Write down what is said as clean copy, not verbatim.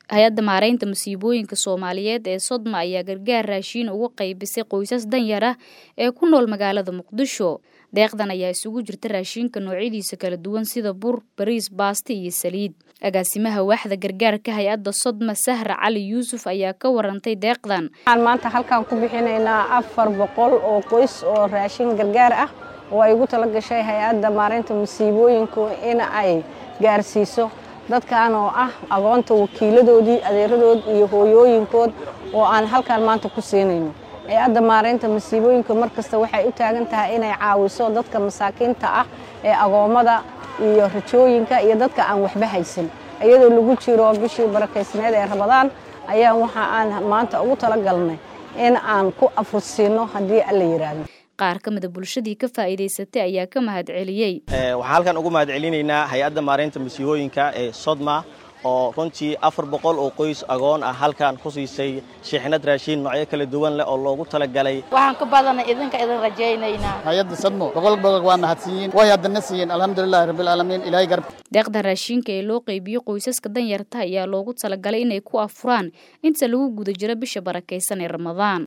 Hay'adda Maareynta Masiibooyinka Soomaaliyeed ee Sodma ayaa gargaar raashin uga qaybisay qoysas danyar ah ee ku nool magaalada Muqdisho. Deeqdan ayaa isugu jirta raashinka noocyadiisa kala duwan sida bur, bariis, baasto iyo saliid. Agaasimaha waaxda gargaarka hay'adda Sodma Sahra Cali Yuusuf ayaa ka warantay deeqdan. Waxaan maanta halkan ku bixinaynaa 400 oo qoys oo raashin gargaar ah oo ay ugu talagashay hay'adda Maareynta Masiibooyinka in ay gaarsiiso dadkan oo ah agoonta wakiiladoodii adeeradood iyo hooyooyinkood oo aan halkan maanta ku siinayno. Hay'adda Maareynta Masiibooyinka markasta waxay u taagan tahay inay caawiso dadka masaakiinta ah ee agoomada iyo rajooyinka iyo dadka aan waxba haysan. Iyadoo lagu jiro bishii barakeysneed ee Ramadaan ayaa waxa aan maanta ugu talagalnay in aan ku afursiino hadii alla yiraahdo. Qaar ka mid ah bulshadii ka faa'iideysatay ayaa ka mahadceliyay. Waxaan halkan ugu mahadcelinaynaa hay'adda Maareynta Masiibooyinka ee Sodma oo runtii 400 oo qoys agoon ah halkan ku siisay shixnad raashin noocyo kala duwan leh oo loogu talagalay. Waxaan ka badanay idin rajaynaynaa. Hay'adda Sodma boqol waa mahadsiin. Way hadana siiyeen alxamdulillah rabbil alamin ilaahay garab. Deeqda raashinka ee loo qaybiyo qoysaska danyarta ayaa loogu talagalay inay ku afuraan inta lagu guda jiro bisha barakeysan ee Ramadaan.